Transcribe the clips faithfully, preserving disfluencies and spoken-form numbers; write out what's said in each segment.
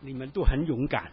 你们都很勇敢。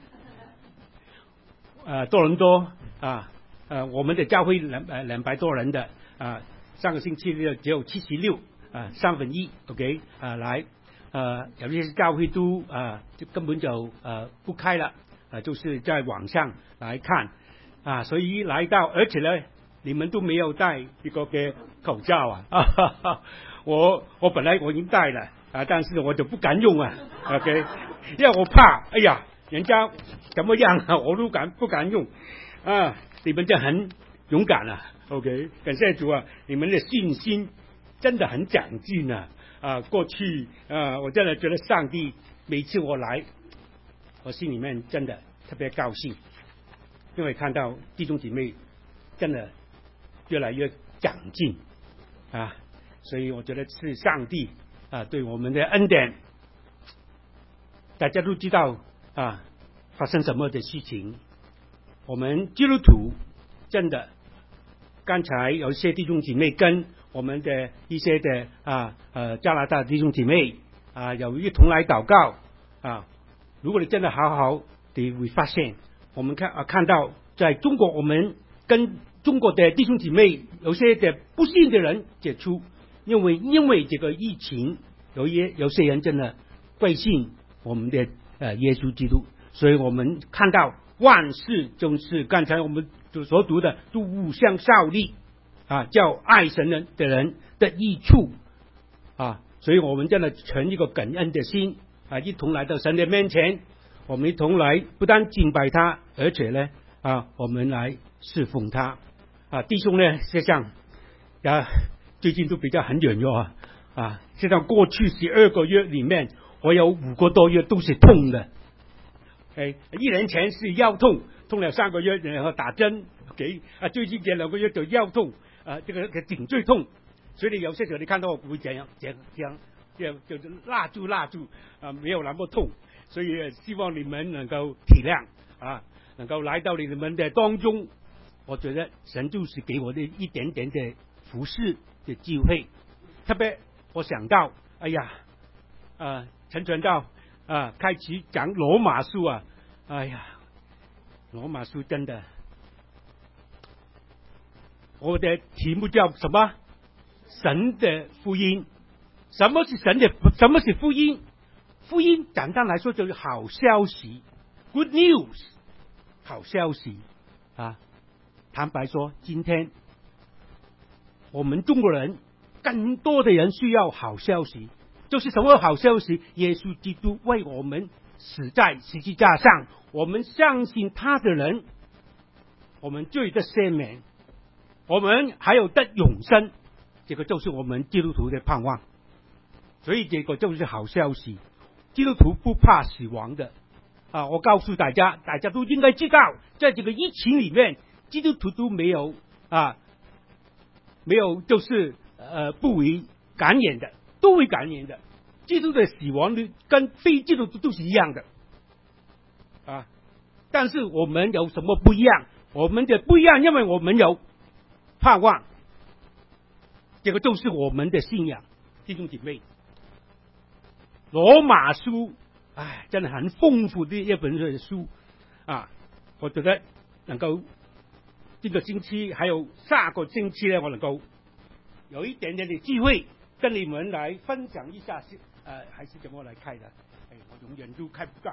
呃，多伦多啊，呃，我们的教会两呃两百多人的啊，上个星期六只有七十六啊，三分一 ，OK 啊，来，呃，有些教会都啊，就根本就呃不开了，啊，就是在网上来看啊，所以来到，而且呢，你们都没有戴这个嘅口罩啊，啊哈哈，我我本来我已经戴了啊，但是我就不敢用啊 ，OK， 因为我怕，哎呀。人家怎么样啊？我都敢不敢用啊？你们就很勇敢了 ，OK？ 感谢主啊！你们的信心真的很长进啊！啊，过去啊，我真的觉得上帝每次我来，我心里面真的特别高兴，因为看到弟兄姐妹真的越来越长进啊，所以我觉得是上帝啊对我们的恩典。大家都知道。啊，发生什么的事情？我们基督徒真的，刚才有一些弟兄姐妹跟我们的一些的啊呃加拿大弟兄姐妹啊有一同来祷告啊。如果你真的好好的会发现，我们看啊看到在中国，我们跟中国的弟兄姐妹有些的不幸的人接触，因为因为这个疫情，有些有些人真的归信我们的。呃，耶稣基督，所以我们看到万事就是刚才我们所读的，都互相效力啊，叫爱神人的人的益处啊，所以我们真的存一个感恩的心啊，一同来到神的面前，我们一同来不但敬拜他，而且呢啊，我们来侍奉他啊，弟兄呢，实际上啊，最近都比较很软弱啊啊，实际上过去十二个月里面。我有五个多月都是痛的，哎，一年前是腰痛，痛了三个月，然后打针，给啊，最近这两个月就腰痛，啊，这个颈椎痛，所以有些时候你看到我不会这样，这样这样，这样就是蜡住蜡住啊，没有那么痛，所以希望你们能够体谅啊，能够来到你们的当中，我觉得神就是给我的一点点的服侍的机会，特别我想到，哎呀，啊。陈传道啊，开始讲罗马书啊，哎呀，罗马书真的，我的题目叫什么？神的福音。什么是神的？什么是福音？福音简单来说就是好消息 ，good news， 好消息啊。坦白说，今天我们中国人更多的人需要好消息。就是什么好消息？耶稣基督为我们死在十字架上，我们相信他的人，我们罪得赦免，我们还有得永生，这个就是我们基督徒的盼望。所以这个就是好消息，基督徒不怕死亡的啊！我告诉大家，大家都应该知道，在这个疫情里面，基督徒都没有啊，没有就是呃不为感染的。都会感染的，基督的死亡率跟非基督徒都是一样的啊。但是我们有什么不一样？我们的不一样，因为我们有盼望，这个就是我们的信仰，弟兄姐妹。罗马书，哎，真的很丰富的一本书啊！我觉得能够这个星期还有下个星期呢，我能够有一点点的机会。跟你们来分享一下，是呃还是怎么来开的？哎，我永远都开不到。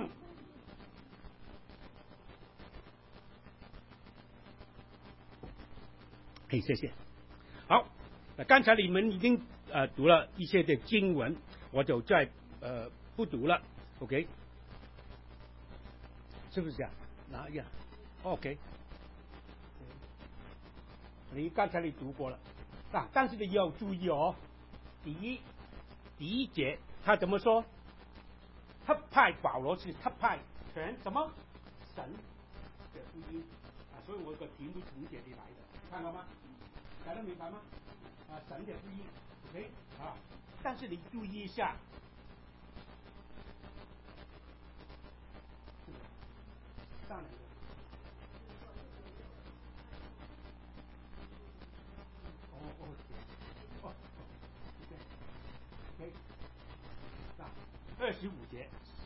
哎，谢谢。好，刚才你们已经呃读了一些的经文，我就再呃不读了。OK， 是不是这样？哪样 ？OK， 你刚才你读过了啊，但是你要注意哦。第一，第一节他怎么说？特派保罗是特派全什么神的福音啊？所以我个题目从这里来的，看到吗？大家明白吗？啊，神的福音 ，OK 啊？但是你注意一下，上来的。哦哦哦，OK，OK，二十五节，十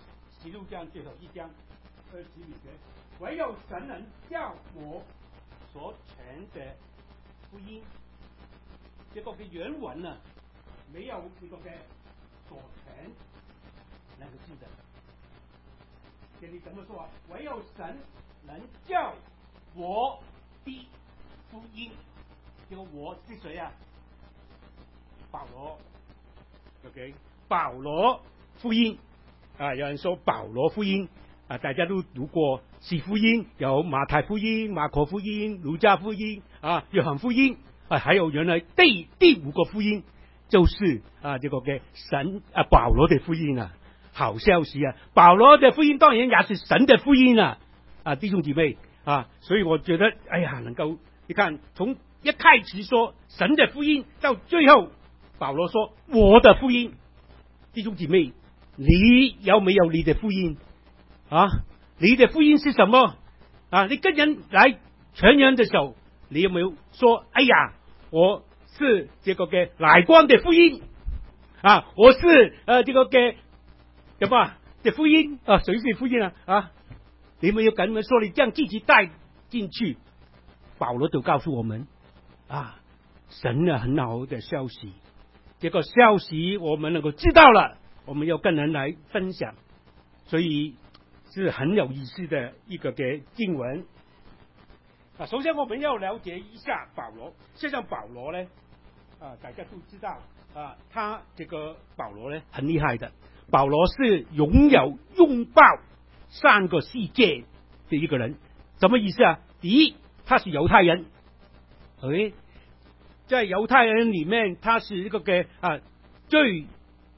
启六章最后一章二十五节，唯有神能叫我所传的福音。这个的原文呢，没有这个的所传两个字的。这里怎么说？唯有神能叫我的福音。这个我是谁啊？保罗。OK， 保罗福音啊，有人说保罗福音啊，大家都读过四福音，有马太福音、马可福音、路加福音啊、约翰福音啊，还有原来第第五个福音就是啊这个嘅神啊保罗的福音啊。好消息啊！保罗的福音当然也是神的福音啊！啊，弟兄姊妹啊，所以我觉得，哎呀，能够你看，从一开始说神的福音，到最後保羅說我的福音，弟兄姊妹，你有沒有你的福音啊？你的福音是什麼啊？你跟人來傳揚的時候，你有沒有說，哎呀，我是這個嘅來光的福音啊，我是呃這個嘅什麼的福音啊？誰是福音啊？啊，你沒有跟我們說，你將自己帶進去。保羅就告訴我們啊，神啊很好的消息，這個消息我們能夠知道了，我們要跟人來分享，所以是很有意思的一個嘅經文啊。首先我們要了解一下保羅，實際上保羅呢啊，大家都知道啊，他這個保羅呢很厲害的，保羅是擁有擁抱三個世界的一個人，什麼意思啊？第一，他是猶太人，誒，在猶太人裏面，他是一個嘅啊最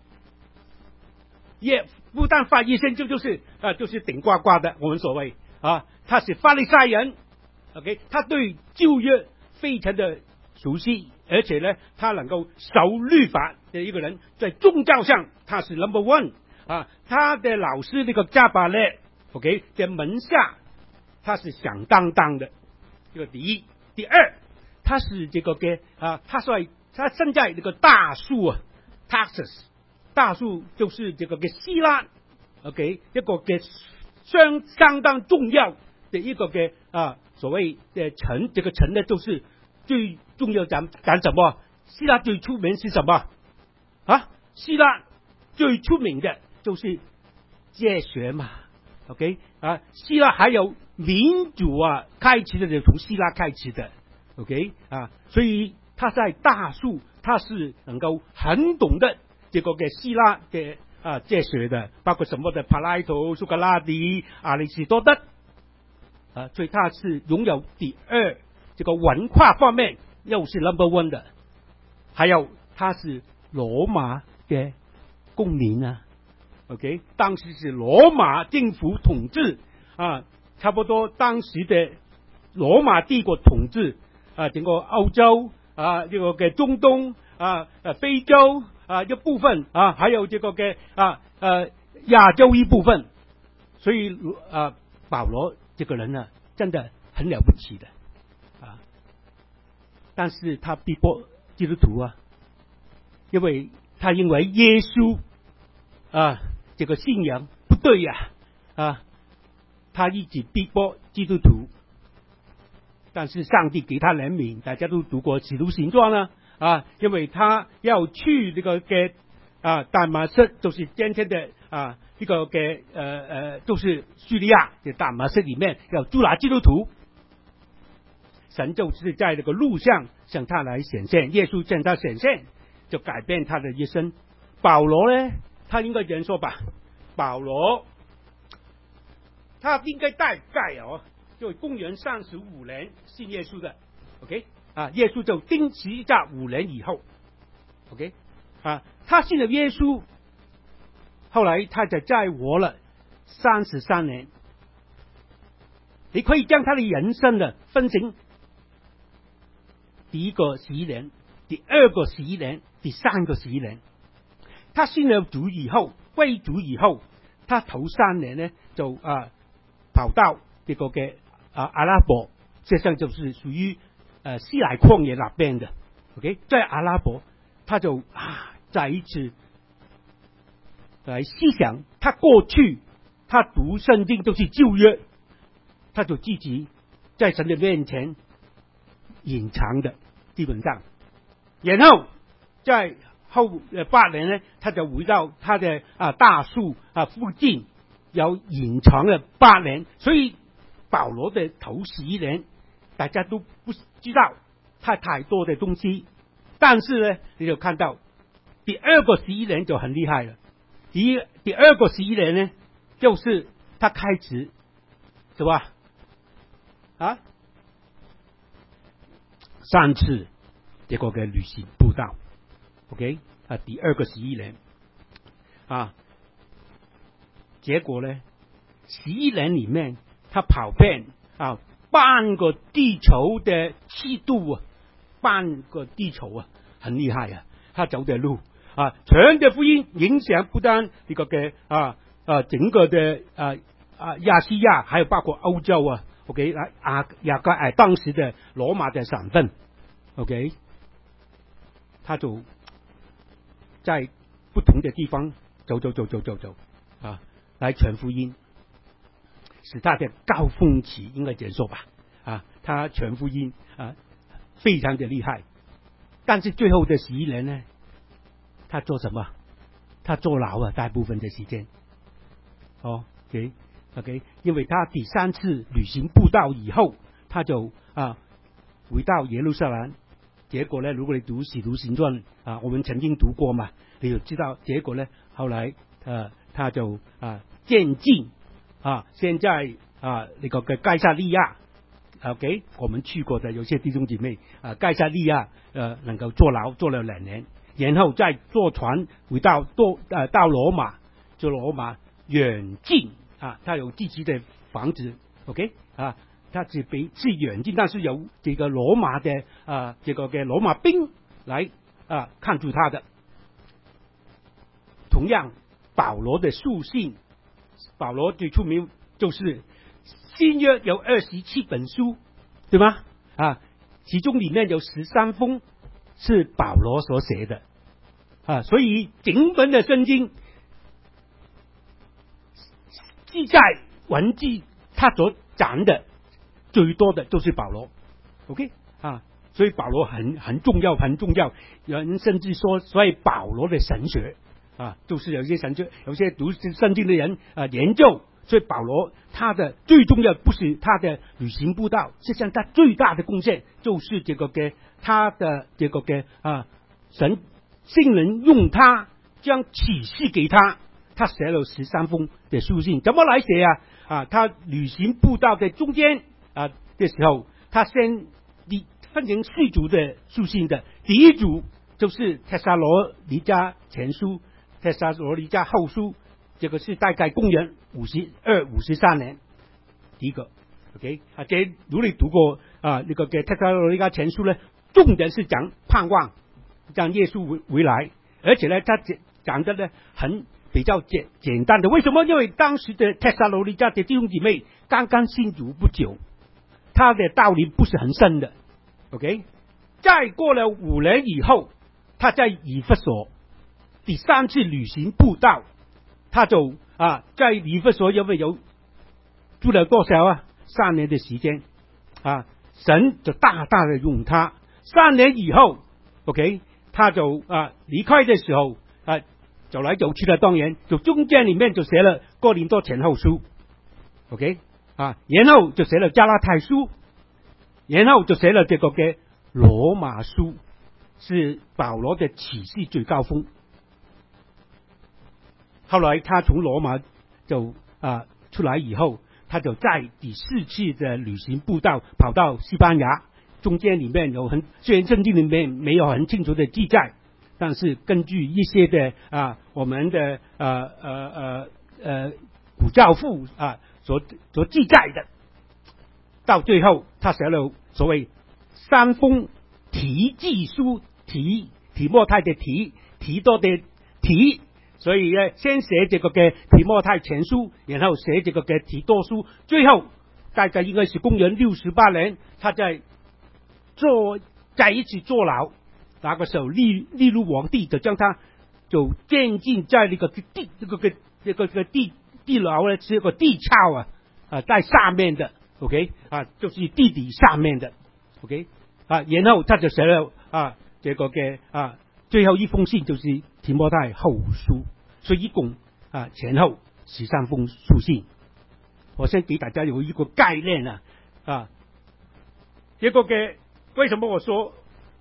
也不但發一聲就就是啊就是頂呱呱的，我們所謂啊，他是法利賽人 ，OK， 他對舊約非常的熟悉，而且呢，他能夠守律法的一個人，在宗教上他是 number one 啊，他的老師那個加百列 ，OK， 在門下他是響當當的。這個第一，第二，他是這個嘅啊，他在他身在這個大樹啊 ，Tarsus， 大樹就是這個嘅希臘 ，OK， 一個嘅相相當重要的一個嘅啊，所謂嘅城，這個城呢，就是最重要講講什麼？希臘最出名是什麼？啊，希臘最出名的就是哲學嘛 ，OK， 啊，希臘還有。民主啊，開始的就從希臘開始的 ，OK 啊，所以他在大樹，他是能夠很懂得這個嘅希臘嘅啊哲學的，包括什麼的柏拉圖、蘇格拉底、亞里士多德啊，所以他是擁有第二這個文化方面又是 number one 的，還有他是羅馬嘅公民啊 ，OK， 當時是羅馬政府統治啊。差不多當時的羅馬帝國統治啊，整個歐洲啊，這個嘅中東啊、誒非洲啊一部分啊，還有這個嘅啊誒亞洲一部分，所以啊保羅這個人呢，真的很了不起的啊，但是他逼迫基督徒啊，因為他認為耶穌啊這個信仰不對呀 啊。啊他一直逼迫基督徒，但是上帝給他憐憫，大家都讀過《使徒行傳》啦，啊，因為他要去這個嘅啊大馬色，就是今天的啊這個嘅呃呃，就是敘利亞的大馬色裏面要捉拿基督徒，神就是在這個路上向他來顯現，耶穌向他顯現，就改變他的一生。保羅呢，他應該這樣說吧，保羅。他應該大概哦，就公元三十五年信耶穌的 ，OK 啊，耶穌就釘十字架五年以後 ，OK 啊，他信了耶穌，後來他就再活了三十三年。你可以將他的人生呢分成第一個十一年，第二個十一年，第三個十一年。他信了主以後，歸主以後，他頭三年呢就啊。跑到這個嘅啊阿拉伯，實際上就是屬於誒西乃曠野那邊的 ，OK， 在阿拉伯，他就啊再一次來思想他過去他读圣经都是旧约，他就自己在神的面前隐藏的，基本上。然后在后呃八年呢，他就回到他的啊大树啊附近，有隐藏了八年。所以保罗的头十一年，大家都不知道他太多的东西。但是呢，你就看到第二个十一年就很厉害了。第第二个十一年呢，就是他开始是吧？啊，三次这个嘅旅行布道 ，OK 啊，第二个十一年啊，结果呢，十一年里面他跑遍啊半个地球的七度啊，半个地球啊，很厉害啊！他走的路啊，全的福音影响不单这个嘅啊啊整个的啊啊亚细亚，还有包括欧洲啊 ，OK 啊啊亚个哎当时的罗马的省份 ，OK， 他就在不同的地方走走走走走走啊，来传福音，使他的高峰期应该结束吧啊，他传福音啊非常的厉害，但是最后的十一年呢，他做什么？他坐牢啊，大部分的时间。哦 ，OK OK， 因为他第三次旅行布道以后，他就啊回到耶路撒冷。结果呢，如果你读《使徒行传》啊，我们曾经读过嘛，你就知道结果呢，后来呃他就啊渐进啊，现在啊那个嘅该撒利亚 ，OK， 我们去过的有些弟兄姐妹啊，该撒利亚呃能够坐牢坐了两年。然后再坐船回到多呃到罗马，就罗马远近啊，他有自己的房子 ，OK 啊，他是比是远近，但是有这个罗马的啊这个嘅罗马兵来啊看住他的。同样，保罗的书信，保罗最出名就是新约有二十七本书，对吗？啊，其中里面有十三封是保罗所写的。啊，所以整本的圣经记载文字，他所讲的最多的就是保罗 ，OK 啊，所以保罗很很重要，很重要。有人甚至说，所以保罗的神学啊，就是有些神学，有些读圣经的人啊研究，所以保罗他的最重要不是他的旅行布道，实际上他最大的贡献就是这个嘅他的这个嘅啊神。圣人用他将启示给他，他写了十三封的书信。怎么来写啊？啊，他旅行布道的中间啊的时候，他先分成四组的书信的。第一组就是帖撒罗尼迦前书、帖撒罗尼迦后书，这个是大概公元五十二、五十三年。第一个 ，OK 啊，这如果你读过啊那个嘅帖撒罗尼迦前书呢，重点是讲盼望。让耶稣回来，而且呢，他讲的呢很比较简简单的。为什么？因为当时的帖撒罗尼迦的弟兄姊妹刚刚信主不久，他的道理不是很深的。OK， 再过了五年以后，他在以弗所第三次旅行布道，他就啊在以弗所因为有住了多少啊？三年的时间啊，神就大大的用他。三年以后 ，OK。他就啊离开的时候啊走来走去的，当然就中间里面就写了哥林多前后书 ，OK 啊，然后就写了加拉太书，然后就写了这个嘅罗马书，是保罗的启示最高峰。后来他从罗马就啊出来以后，他就在第四次的旅行布道跑到西班牙。中间里面有很，虽然圣经里面没有很清楚的记载，但是根据一些的啊我们的呃呃呃呃古教父啊所所记载的，到最后他写了所谓三封提记书，提提摩太的提，提多的提，所以呢先写这个嘅提摩太前书，然后写这个嘅提多书，最后大概应该是公元六十八年，他在坐在一起坐牢，那个时候利利路皇帝就将他就监禁在那个地这个个这个个地地牢呢是一个地壳啊啊在上面的 ，OK 啊，就是地底上面的 ，OK 啊，然后他就写了啊这个嘅啊最后一封信就是提摩太后书，所以一共啊前后十三封书信。我先给大家有一个概念啊啊，这个嘅为什么我说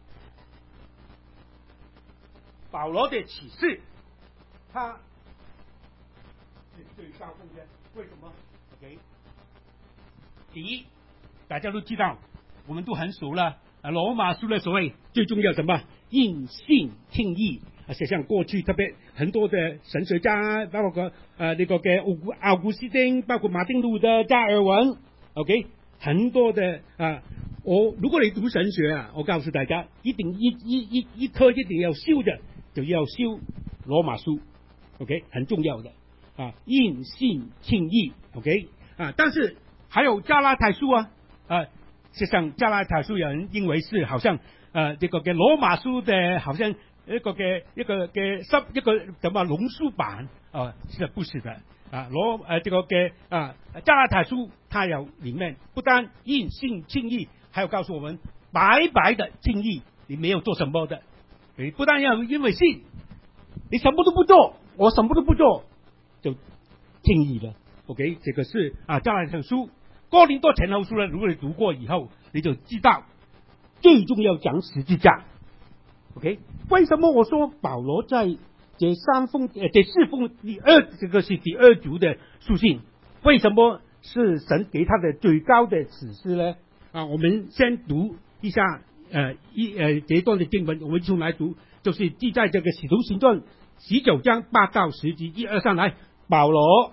保罗的启示，他是最高峰的？为什么 ？OK， 第一，大家都知道，我们都很熟了。啊，罗马书的所谓最重要什么？因信称义。啊，像过去特别很多的神学家，包括呃那个嘅奥古奥古斯丁，包括马丁路德、加尔文 ，OK， 很多的啊。我如果你读神学啊，我告诉大家，一定一一一一科一定要修的，就要修罗马书 ，OK， 很重要的啊，因信称义 ，OK 啊，但是还有加拉太书啊，啊，实际上加拉太书有人认为是好像呃这个嘅罗马书的，好像一个嘅一个嘅十一个什么浓缩版啊，是不是的？啊，罗呃这个嘅啊加拉太书，它有里面不单因信称义，还有告诉我们白白的称义，你没有做什么的，你不但要因为信，你什么都不做，我什么都不做就称义了。OK， 这个是啊加拉太书。哥林多前后书呢，如果你读过以后，你就知道最重要讲十字架。OK， 为什么我说保罗在这三封呃这四封第二这个是第二组的书信，为什么是神给他的最高的指示呢？啊，我们先读一下呃一呃这一段的经文，我们从来读，就是记在这个使徒行传十九章八到十节，一二三来，保罗。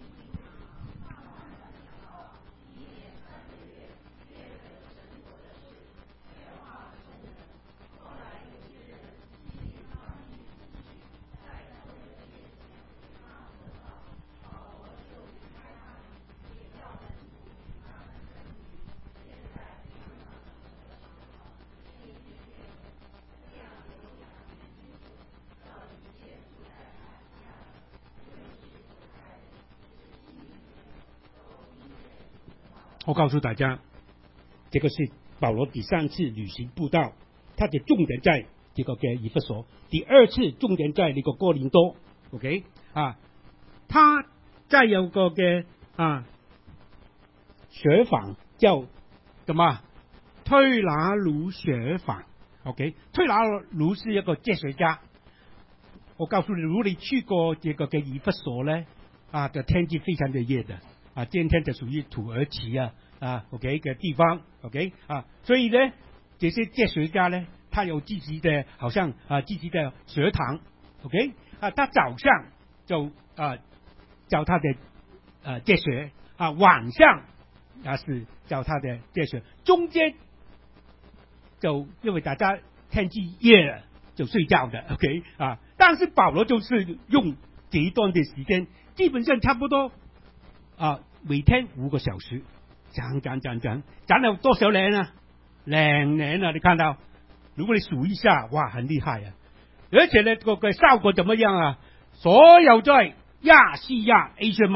我告诉大家，这个是保罗第三次旅行布道，他的重点在这个嘅以弗所，第二次重点在那个哥林多 ，OK 啊，他再有个嘅啊学坊叫什么？推拿卢学坊 ，OK， 推拿卢是一个哲学家。我告诉你，如果你去过这个嘅以弗所呢，啊，的天气非常的热的。啊，今天就属于土耳其啊啊 ，OK 嘅地方 ，OK 啊，所以呢，这些哲学家呢，他有自己的，好像啊自己的学堂 ，OK 啊，他早上就啊教他的呃哲学啊，晚上啊是教他的哲学，中间就因为大家天气热了就睡觉的 ，OK 啊，但是保罗就是用这一段的时间，基本上差不多。啊，每天五个小时，讲讲讲讲，讲了多少年啊？两年了，你看到？如果你数一下，哇，很厉害啊！而且呢，个个效果怎么样啊？所有在亚细亚 Asia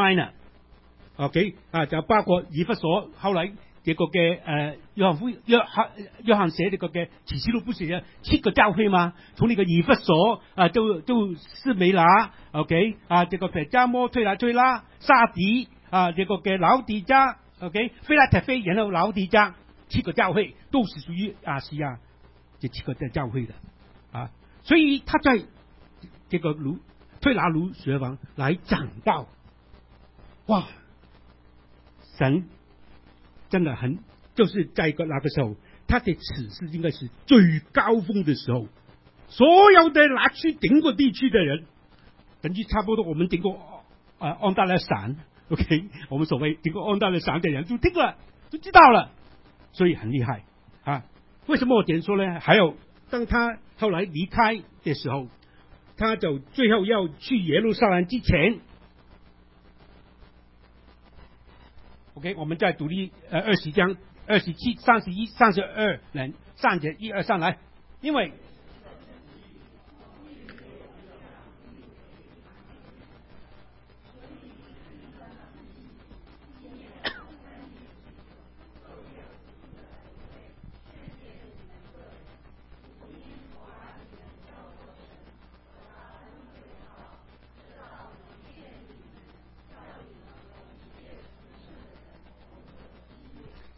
Minor，OK 啊，就包括以弗所，後來這個嘅誒約翰福約翰約翰寫呢個嘅啟示錄，不是有七個教會嗎？從呢個以弗所啊，到到斯美拿 ，OK 啊，這個腓加摩、推拿、推拉、沙底。啊，这个嘅老底家 ，OK， 菲拉特菲，然后老底家，七个教会都是属于亚细亚这七个的教会的啊，所以他在这个卢推拿卢学坊来讲道，哇，神真的很，就是在个那个时候，他的此事应该是最高峰的时候，所有的拿去整个地区的人，等于差不多我们整个啊安大略省。OK， 我们所谓整个安大略省的人都听了，都知道了，所以很厉害啊！为什么我点说呢？还有，当他后来离开的时候，他就最后要去耶路撒冷之前 ，OK， 我们再读第呃二十章二十七、三十一、三十二人三节一二三来，因为。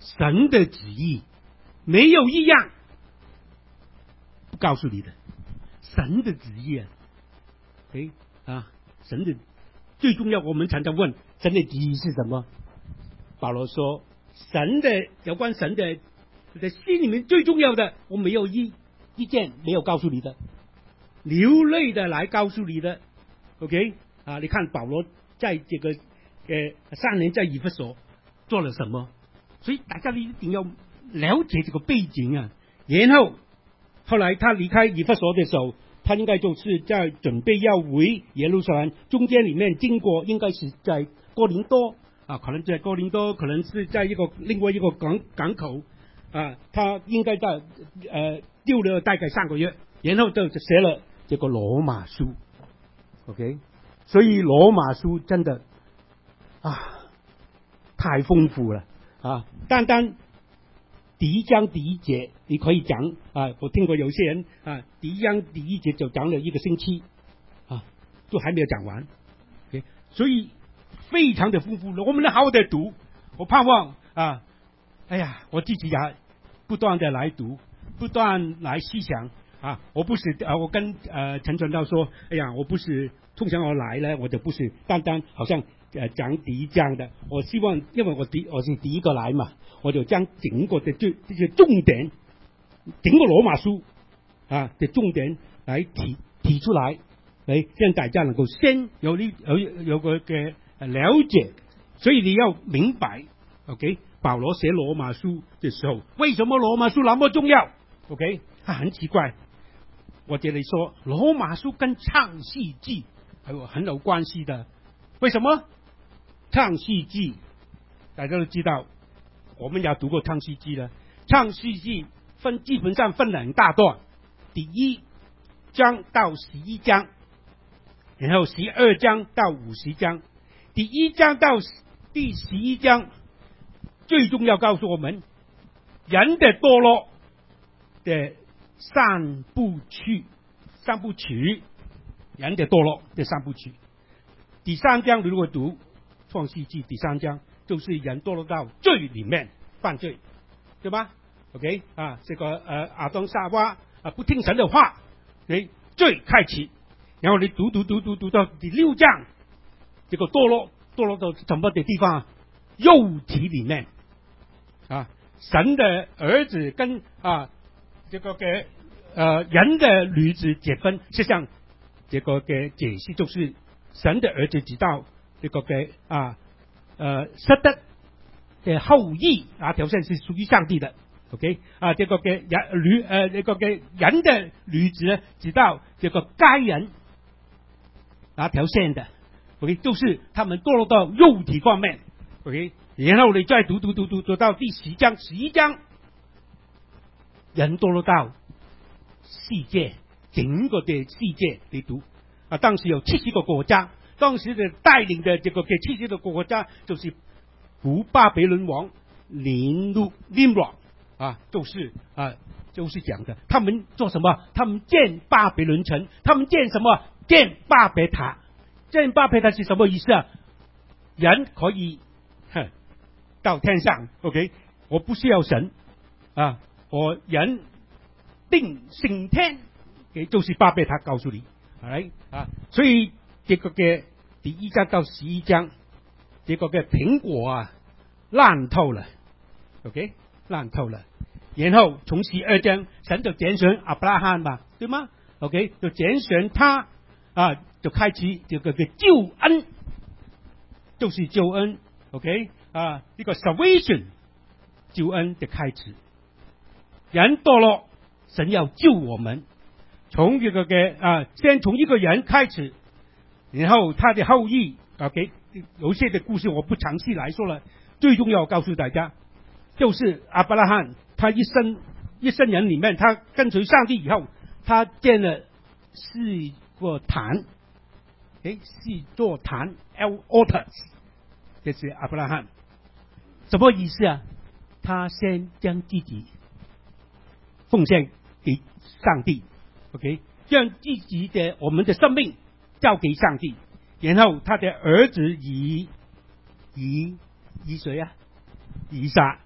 神的旨意，没有一样不告诉你的。神的旨意啊，诶啊，神的最重要，我们常常问神的旨意是什么？保罗说，神的有关神的在心里面最重要的，我没有意意见，没有告诉你的，流泪的来告诉你的。OK 啊，你看保罗在这个呃三年在以弗所做了什么？所以大家一定要了解这个背景啊。然后后来他离开以弗所的时候，他应该就是在准备要回耶路撒冷，中间里面经过应该是在哥林多啊，可能在哥林多，可能是在一个另外一个港港口啊，他应该在呃丢了大概三个月，然后就写了这个罗马书。OK， 所以罗马书真的啊太丰富了啊！单单第一章第一节你可以讲啊，我听过有些人啊，第一章第一节就讲了一个星期啊，都还没有讲完。OK， 所以非常的丰富了，我们要好好的读。我盼望啊，哎呀，我自己也不断的来读，不断来思想。啊，我不是啊，我跟呃陈传道说，哎呀，我不是通常我来呢，我就不是单单好像呃讲第一章的，我希望因为我第我是第一个来嘛，我就将整个的最这些重点，整个罗马书啊的重点来提提出来，来让大家能够先有呢有有個嘅了解，所以你要明白 ，OK， 保羅寫羅馬書的時候，為什麼羅馬書那麼重要 ？OK， 他很奇怪。我這裡說羅馬書跟創世記還有很有關係的，為什麼？創世記大家都知道，我們也讀過創世記了。創世記分基本上分兩大段，第一章到十一章，然後十二章到五十章。第一章到第十一章最重要告訴我們人的墮落的三部曲，三部曲，人的墮落的三部曲。第三章如果讀創世記第三章，就是人墮落到罪裡面犯罪，對吧 ？OK 啊，這個呃亞當夏娃啊不聽神的話，你罪開始，然後你讀讀讀讀讀到第六章，這個墮落墮落到什麼的地方？肉體裡面啊，神的兒子跟啊。這個嘅呃人的女子結婚，實際上這個嘅解釋就是神的兒子知道這個嘅啊呃塞德嘅後裔啊條線是屬於上帝的 ，OK 啊這個嘅人女呃這個嘅人的女子知道這個該人那條線的 ，OK 就是他們墮落到肉體方面 ，OK， 然後你再讀讀讀讀讀到第十章十一章。人墮落到世界，整個的世界你讀啊，當時有七十個國家，當時的帶領的這個嘅七十個國家就是古巴比倫王尼祿尼羅啊，就是啊，就是講的，他們做什麼？他們建巴比倫城，他們建什麼？建巴別塔。建巴別塔是什麼意思啊？人可以哼到天上 ，OK， 我不需要神啊。我人定升天，嘅就是巴別塔告訴你，係啊，所以這個嘅第一章到十一章，這個嘅蘋果啊爛透了 ，OK 爛透了，然後從十二章神就揀選亞伯拉罕嘛，對嗎 ？OK 就揀選他啊，就開始這個嘅救恩，就是救恩 ，OK 啊，呢個 salvation 救恩的開始。人墮落，神要救我們，從這個嘅啊，先從一個人開始，然後他的後裔 ，OK， 有些的故事我不詳細來說了。最重要告訴大家，就是亞伯拉罕，他一生一生人裏面，他跟隨上帝以後，他建了四個壇，誒，四座壇 ，altars， 這是亞伯拉罕，什麼意思啊？他先將自己奉獻給上帝 ，OK， 將自己的我們的生命交給上帝，然後他的兒子以以以誰啊？以撒，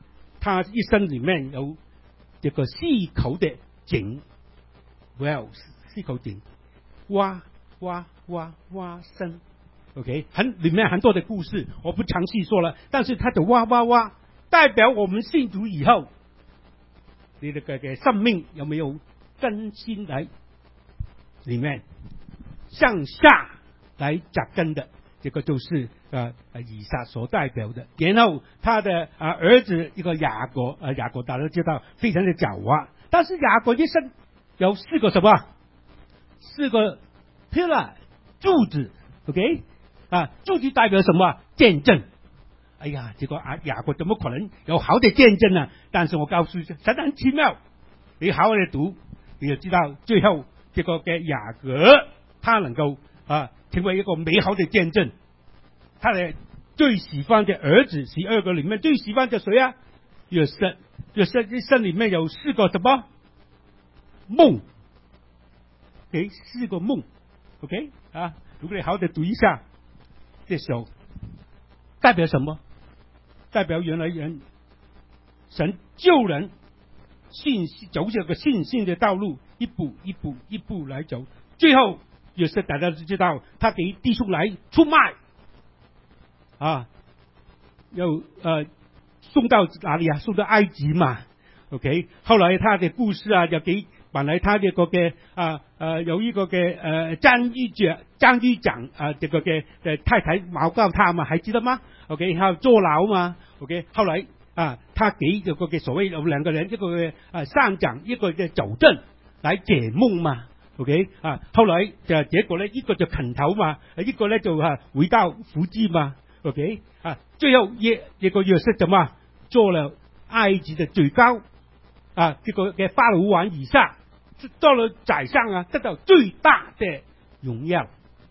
他一生里面有这个四口的井 ，well 四口井，挖挖挖挖深 ，OK， 很里面很多的故事，我不详细说了，但是他的挖挖挖，代表我们信主以后，你的个个生命有没有更新来里面向下来扎根的？这个就是呃以撒所代表的。然后他的啊儿子一个雅各，呃雅各大家都知道非常的狡猾，但是雅各一生有四个什么？四个 pillar 柱子 ，OK 啊，柱子代表什么？见证。哎呀，这个啊雅各怎么可能有好的见证呢？但是我告诉你，神很奇妙，你好好的读，你就知道最后这个嘅雅各他能够啊成为一个美好的见证。他的最喜欢的儿子十二个里面最喜欢的谁啊？约瑟。约瑟一生里面有四个什么梦？给四个梦 ，OK 啊？如果你好好的读一下这首，代表什么？代表原来人神救人信走这个信心的道路，一步一步一步来走，最后约瑟大家都知道，他给弟兄来出卖啊，又呃送到哪里啊？送到埃及嘛 ，OK。后来他的故事啊，就给本来他这个嘅啊呃有一个嘅呃张狱长张狱长啊这个嘅的太太诬告他嘛，还记得吗 ？OK， 还有坐牢嘛 ，OK。后来啊，他给这个嘅所谓有两个人，一个嘅啊上长，一个嘅走正来解梦嘛 ，OK 啊。后来就结果呢，一个就啃头嘛，一个呢就啊回到伏击嘛 ，OK 啊。最后一这个约瑟怎么做了埃及的最高啊这个嘅法老王以下。到了宰相啊，得到最大的荣耀。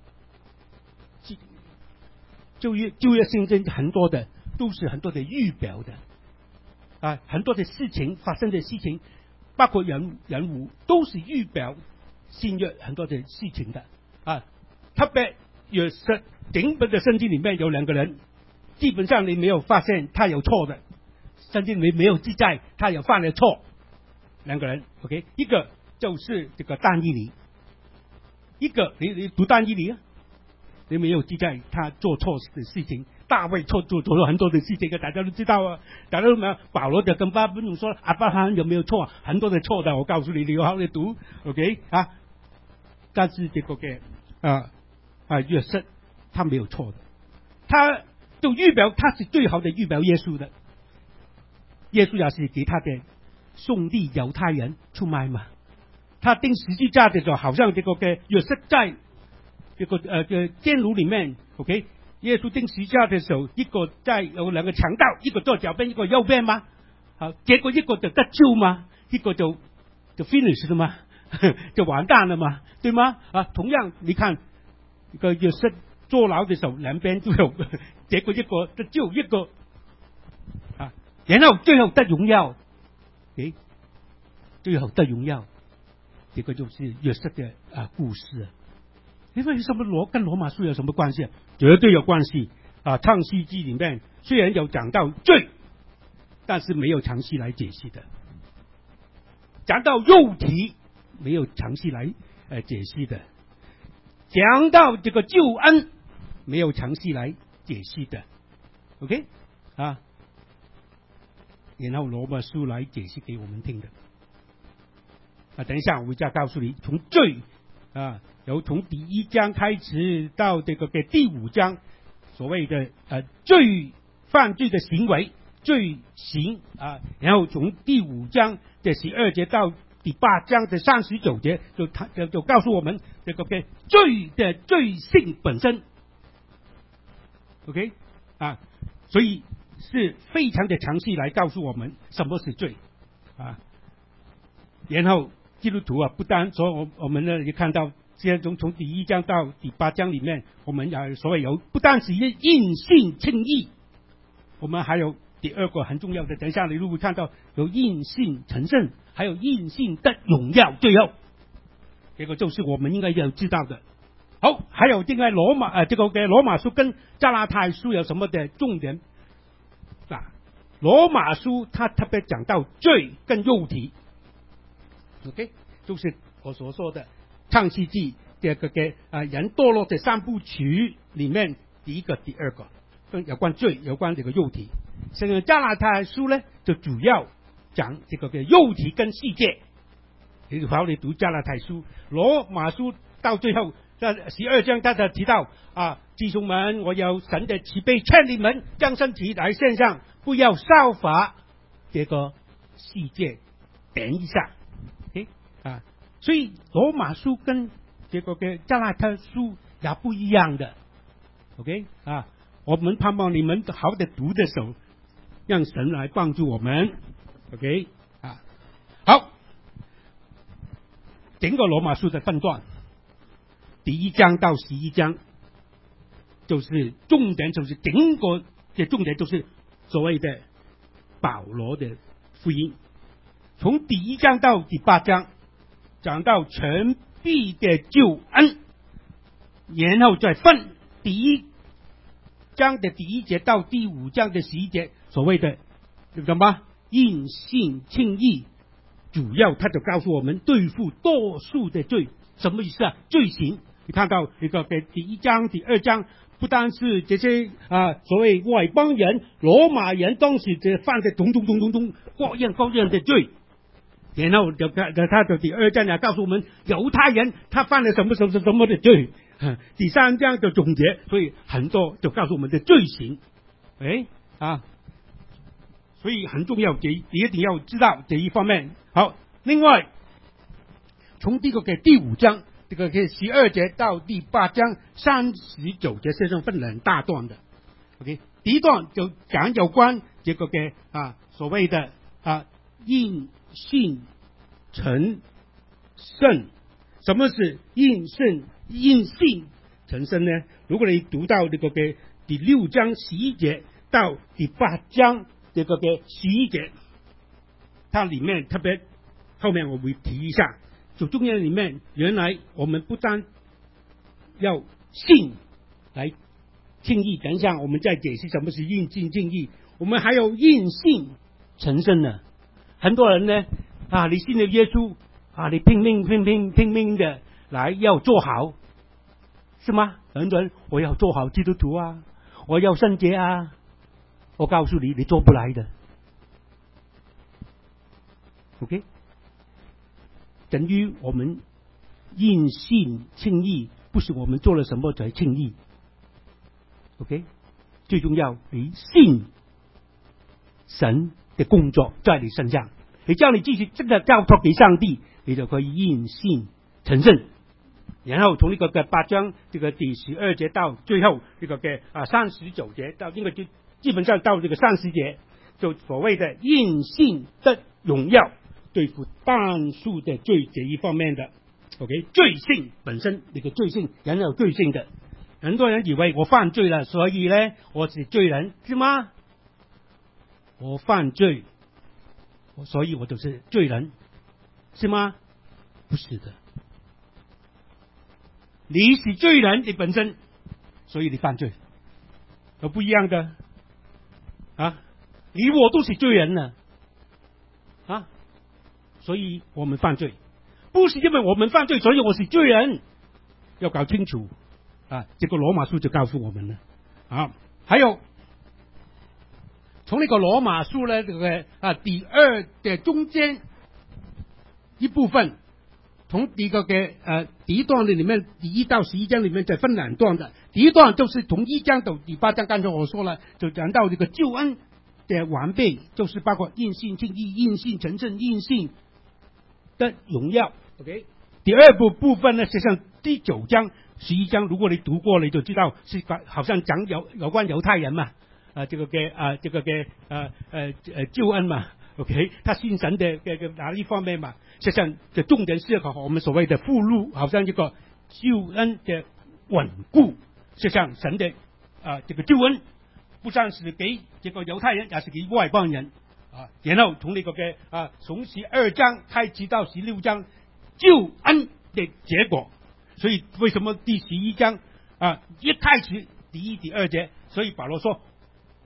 旧约旧约圣经很多的都是很多的预表的啊，很多的事情发生的事情，包括人人物都是预表新约很多的事情的啊。特别约瑟整本的圣经里面有两个人，基本上你没有发现他有错的，圣经里没有记载他有犯了错。两个人 ，OK， 一个就是这个但以理，一个你你读但以理啊，你没有记载他做错的事情。大卫错做做了很多的事情，大家都知道啊。大家都没有保罗就更加不用说，亚伯拉罕有没有错？很多的错的，我告诉你，你好好的读 ，OK 啊。但是这个嘅啊啊约瑟他没有错的，他就预表他是最好的预表耶稣的。耶稣也是给他的兄弟犹太人出卖嘛。他钉十字架的时候，好像这个嘅约瑟在这个呃嘅监牢里面 ，OK， 耶稣钉十字架的时候，一个在有两个强盗，一个左脚边，一个右边嘛，好，结果一个就得救嘛，一个就就 finish 了嘛，就完蛋了嘛，对吗？啊，同样你看一个约瑟坐牢的时候，两边都有，结果一个得救，一个啊，然后最后得荣耀，诶，最后得荣耀。这个就是约瑟的啊故事啊，因为什么罗跟罗马书有什么关系啊？绝对有关系啊！创世纪里面虽然有讲到罪，但是没有详细来解析的；讲到肉体，没有详细来呃解析的；讲到这个救恩，没有详细来解析的。OK 啊，然后罗马书来解析给我们听的。啊，等一下，我会再告诉你，从罪啊，由从第一章开始到这个嘅第五章，所谓的呃罪犯罪的行为罪行啊，然后从第五章的十二节到第八章的三十九节，就他就就告诉我们这个嘅罪的罪性本身 ，OK 啊，所以是非常的详细来告诉我们什么是罪啊，然后。基督徒啊，不单说我我们呢也看到，现在从从第一章到第八章里面，我们有所谓有不单是因信称义，我们还有第二个很重要的，等一下你如果看到有因信成圣，还有因信得荣耀，最后这个就是我们应该要知道的。好，还有另外罗马呃这个嘅罗马书跟加拉太书有什么的重点啊？ 罗马书他特别讲到罪跟肉体 ，OK， 就是我所说的创世纪这个嘅啊人堕落的三部曲里面第一个、第二个，跟有关罪、有关这个肉体。现在加拉太书呢，就主要讲这个嘅肉体跟世界。你好，你读加拉太书、罗马书到最后在十二章，他就提到啊，弟兄们，我有神的慈悲，劝你们将身体来献上，不要效法这个世界。等一下，诶啊，所以罗马书跟这个嘅加拉太书也不一样的。OK 啊，我们盼望你们好的读的时候，让神来帮助我们。OK 啊，好。整个罗马书的分段，第一章到十一章，就是重点，就是整个的重点，就是所谓的保罗的福音。从第一章到第八章，讲到全备的救恩，然后再分第一章的第一节到第五章的十一节，所谓的什么因信称义。主要他就告诉我们对付多数的罪，什么意思啊？罪行，你看到一个第一章、第二章，不单是这些啊所谓外邦人、罗马人当时这犯的种种种种种各样各样的罪，然后就他的第二章呢告诉我们犹太人他犯了什么什么什么的罪，第三章就总结，所以很多就告诉我们的罪行，哎啊。所以很重要，这一定要知道这一方面。好，另外从这个嘅第五章，这个嘅十二节到第八章三十九节，实际上分两大段的。OK， 第一段就讲有关这个嘅啊所谓的啊因信成圣。什么是因信因信成圣呢？如果你读到这个嘅第六章十一节到第八章。这个嘅十一节，它里面特别后面我会提一下，就中间里面原来我们不单要信来称义，等一下我们再解释什么是因信称义，我们还有因信成圣呢。很多人呢啊，你信了耶稣啊，你拼命拼命拼命的来要做好，是吗？很多人我要做好基督徒啊，我要圣洁啊。我告诉你，你做不来的。OK， 等于我们因信称义，不是我们做了什么才称义。OK， 最重要，你信神的工作在你身上，你叫你继续真的交托给上帝，你就可以因信成圣。然后从这个嘅八章这个第十二节到最后这个嘅啊三十九节，到应该就基本上到这个三十节，就所谓的因信的荣耀对付半数的罪这一方面的。OK， 罪性本身那个罪性，人有罪性的，很多人以为我犯罪了，所以呢我是罪人，是吗？我犯罪，所以我就是罪人，是吗？不是的。你是罪人，你本身，所以你犯罪，有不一样的啊！你我都是罪人呢，啊！所以我们犯罪，不是因为我们犯罪，所以我是罪人，要搞清楚啊！这个罗马书就告诉我们了啊。还有从那个罗马书呢，这个啊第二的中间一部分。从第一个嘅呃第一段的里面，第一到十一章里面再分两段的。第一段就是从一章到第八章，刚才我说了，就讲到这个救恩的完备，就是包括因信称义、因信成圣、因信的荣耀。OK， 第二部部分呢，实际上第九章、十一章，如果你读过，你就知道是好像讲有有关犹太人嘛，啊这个嘅啊这个嘅呃呃呃救恩嘛。OK， 他信神的嘅嘅哪一方面嘛？实际上的重点是和我们所谓的附录，好像这个救恩的稳固。实际上神的啊、呃、这个救恩，不单是给这个犹太人，也是给外邦人啊。然后从那个嘅啊从十二章开始到十六章，救恩的结果。所以为什么第十一章啊一开始第一、第二节，所以保罗说啊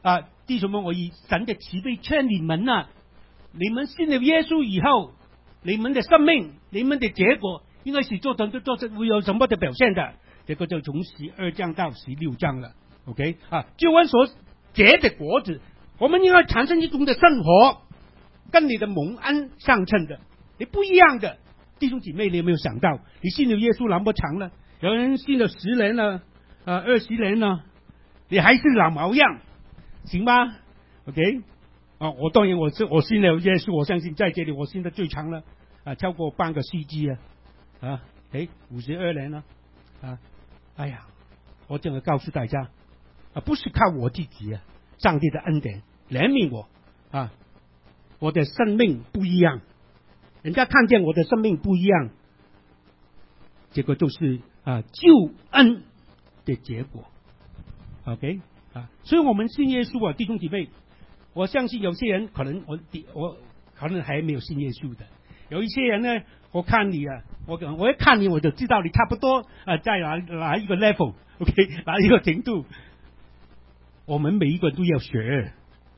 弟兄们，我以神的慈悲劝你们啊，你们信了耶稣以后，你们的生命，你们的结果应该是做成做成会有什么的表现的？这个就从十二章到十六章了。OK 啊，救恩所结的果子，我们应该产生一种的生活，跟你的蒙恩相称的，你不一样的。弟兄姐妹，你有没有想到，你信了耶稣那么长了，有人信了十年了，呃，二十年了，你还是老模样，行吗 ？OK 啊，我当然我是我信了耶稣，我相信在这里我信的最长了，啊，超过半个世纪啊，啊，诶，五十二年了，啊，哎呀，我这个告诉大家，啊，不是靠我自己啊，上帝的恩典怜悯我啊，我的生命不一样，人家看见我的生命不一样，这个就是啊救恩的结果。OK 啊，所以我们信耶稣啊，弟兄姐妹，我相信有些人可能我我可能还没有信耶稣的，有一些人呢，我看你啊，我我一看你我就知道你差不多啊，在哪哪一个 level，OK， 哪一个程度，我们每一个人都要学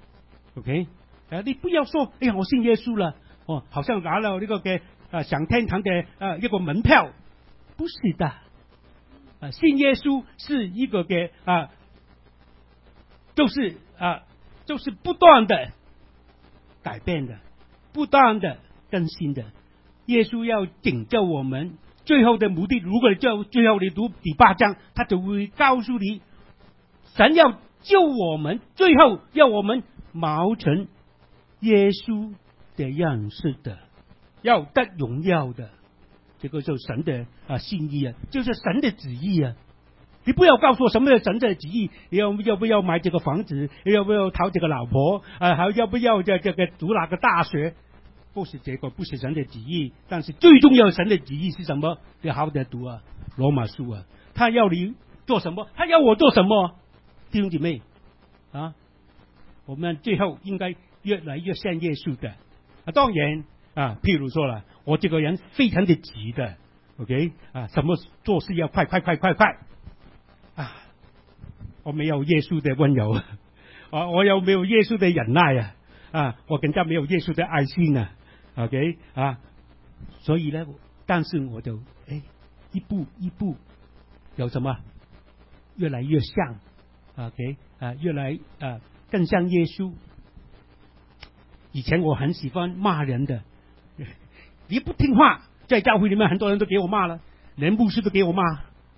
，OK， 啊，你不要说，哎呀，我信耶稣了，哦，好像拿了那个嘅啊上天堂的啊一个门票，不是的，啊，信耶稣是一个嘅啊。就是啊，就是不断的改变的，不断的更新的。耶稣要拯救我们，最后的目的，如果就最后你读第八章，他就会告诉你，神要救我们，最后要我们貌成耶稣的样式的，要得荣耀的，这个就是神的啊心意啊，就是神的旨意啊。你不要告诉我什么是神的旨意，你要要不要买这个房子，要不要讨这个老婆啊，还要不要这这个读哪个大学？不是这个，不是神的旨意。但是最重要神的旨意是什么？你好好的读啊，罗马书啊，他要你做什么？他要我做什么？弟兄姐妹啊，我们最后应该越来越像耶稣的啊。当然啊，譬如说了，我这个人非常的急的 ，OK 啊，什么做事要快快快快快。啊，我没有耶稣的温柔啊，我又没有耶稣的忍耐啊，啊，我更加没有耶稣的爱心啊 ，OK 啊，所以呢，但是我就哎一步一步有什么越来越像 ，OK 啊，越来啊更像耶稣。以前我很喜欢骂人的，你不听话，在教会里面很多人都给我骂了，连牧师都给我骂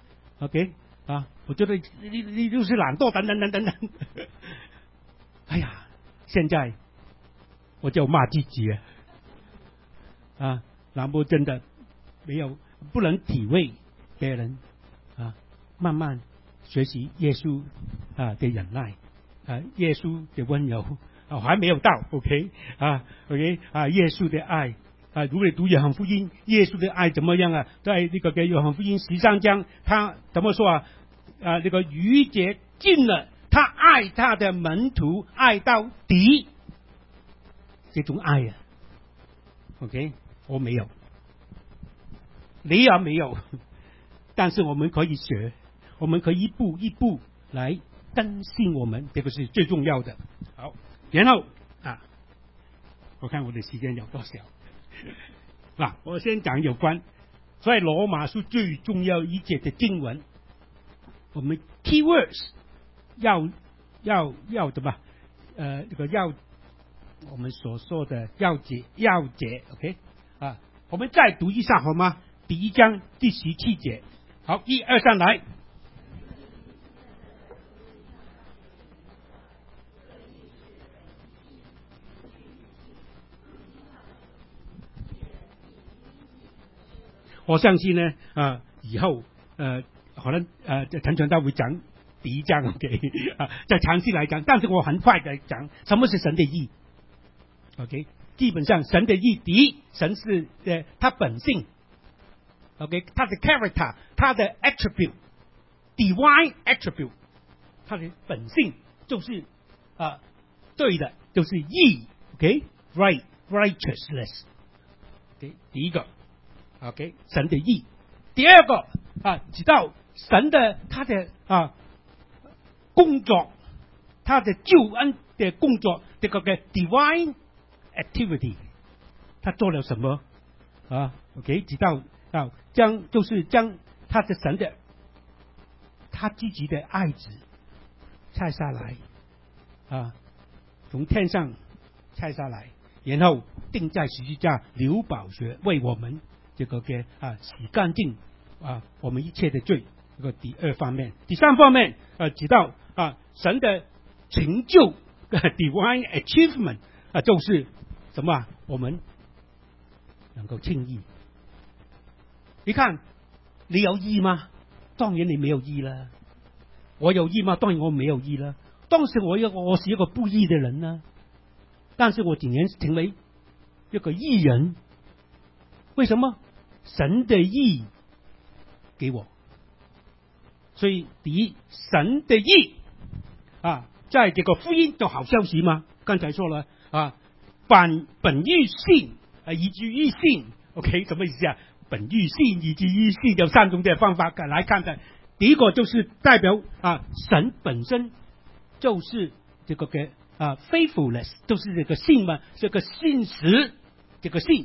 ，OK。啊，我觉得你你你就是懒惰等等等等等。哎呀，现在我就骂自己啊，啊，然后真的没有不能体会别人啊，慢慢学习耶稣啊的忍耐啊，耶稣的温柔啊，还没有到 ，OK 啊 ，OK 啊，耶稣的爱。啊，如果你读约翰福音，耶稣的爱怎么样啊？在那个给约翰福音十三章，他怎么说啊？啊，那个逾节尽了，他爱他的门徒爱到底，这种爱啊 ，OK， 我没有，你也没有，但是我们可以学，我们可以一步一步来更新我们，这个是最重要的。好，然后啊，我看我的时间有多少。嗱，我先讲有关，所以罗马书最重要一节的经文，我们 keywords 要要要怎么？呃，这个要我们所说的要节要节 ，OK 啊，我们再读一下好吗？第一章第十七节，好，一二三来。我相信呢，啊，以後呃可能呃陳長都會講第一章 OK 啊，再詳細來講，但是我很快的講什麼是神的義 OK， 基本上神的義，第一，神是呃他本性 OK， 他的 character， 他的 attribute divine attribute， 他的本性就是啊對的，就是義 OK right righteousness OK， 第一個。OK， 神的義。第二個啊，知道神的他的啊工作，他他的救恩的工作，这个嘅 divine activity， 他做了什么啊 ？OK， 直到啊，将就是将他的神的他自己的爱子拆下来啊，从天上拆下来，然后钉在十字架，流宝血为我们这个嘅啊洗干净啊我们一切的罪。这个第二方面，第三方面，呃，直到啊神的成就 divine achievement 啊，就是什么、啊？我们能够称义。你看，你有义吗？当然你没有义了。我有义吗？当然我没有义了。当时我一我是一个不义的人呢，但是我竟然成为一个义人。为什么？神的义给我。所以第一，神的义啊，在这个福音就好消息嘛。刚才说了啊，本本于信啊，以至于信 ，OK， 什么意思啊？本于信，以至于信，有三种的方法来看的。第一个就是代表啊，神本身就是这个嘅啊 faithfulness， 就是这个信嘛，这个信实，这个信，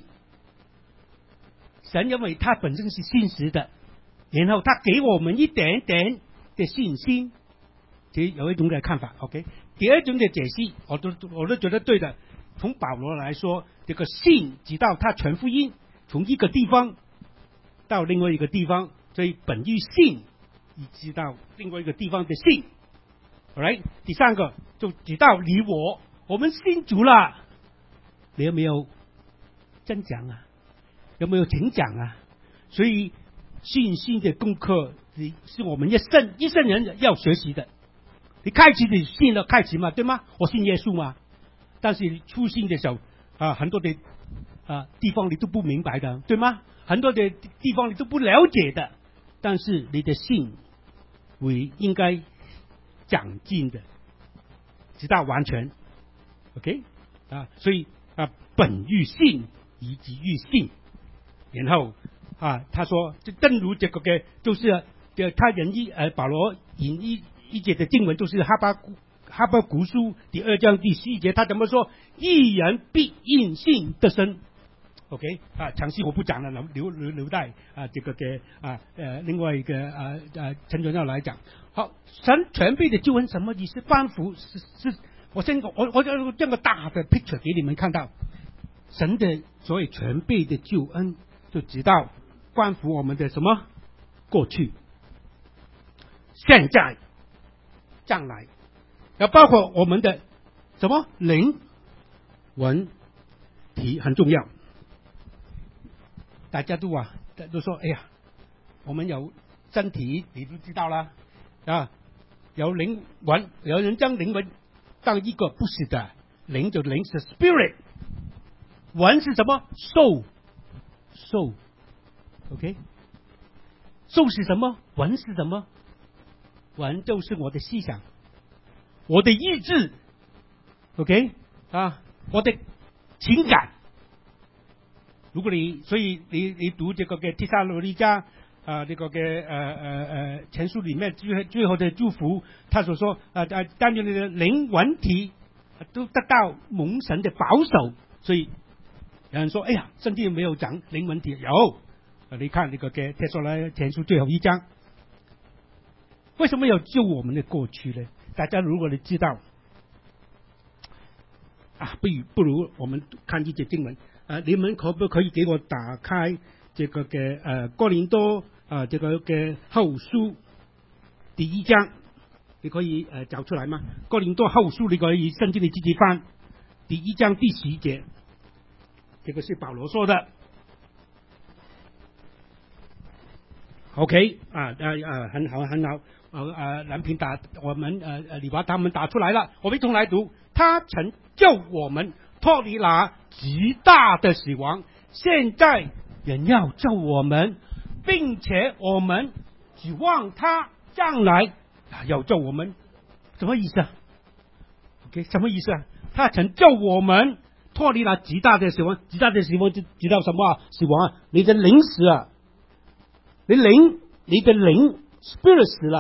神因为他本身是信实的。然后他给我们一点点的信心，这有一种的看法 ，OK。第二种的解析，我都我都觉得对的。从保罗来说，这个信直到他传福音，从一个地方到另外一个地方，所以本于信，以直到另外一个地方的信。Alright， 第三个就直到你我，我们信主了，你有没有增长啊？有没有成长啊？所以。信心的功课是我们一生一生人要学习的。你开始你信了开始嘛，对吗？我信耶稣嘛。但是初信的时候啊，很多的啊地方你都不明白的，对吗？很多的地方你都不了解的。但是你的信会应该长进的，直到完全。OK 啊，所以啊，本于信，以及于信，然后。啊，他说，就正如这个嘅，就是这他引一呃保罗引一一节的经文，就是哈巴谷哈巴谷书第二章第十一节，他怎么说？义人必因信得生。OK 啊，详细我不讲了，留留留待啊这个嘅啊呃另外一个啊啊陈传道来讲。好，神全备的救恩什么意思？关乎是是，我先我我我这个大的 picture 给你们看到，神的所谓全备的救恩，就知道。关乎我们的什么过去、现在、将来，要包括我们的什么灵魂体很重要。大家都啊都说，哎呀，我们有身体，你都知道啦啊，有灵魂，有人将灵魂当一个不是的，灵就灵是 spirit， 魂是什么 soul soul。OK， soul 是什么？魂是什么？魂就是我的思想，我的意志 ，OK 啊，我的情感。如果你所以你你读这个嘅帖撒罗尼迦啊这个嘅呃呃呃前书里面最最后的祝福，他所说啊啊，但愿你的灵魂体都得到蒙神的保守。所以有人说，哎呀，圣经没有讲灵魂体，有。你看这个给帖撒罗尼迦前书最后一章，为什么要救我们的过去呢？大家如果你知道啊，不如不如我们看一节经文啊，你们可不可以给我打开这个嘅呃哥林多啊这个嘅后书第一章？你可以呃找出来吗？哥林多后书你可以圣经你自己翻第一章第十节，这个是保罗说的。OK 啊啊啊，很好很好，呃呃，蓝屏打我们呃呃，你把他们打出来了，我们一同来读。他曾救我们脱离了极大的死亡，现在仍要救我们，并且我们指望他将来要救我们，什么意思啊 ？OK， 什么意思啊？他曾救我们脱离了极大的死亡，极大的死亡就知道什么、啊、死亡啊？你的灵死啊！你灵，你的灵 spirit 死了，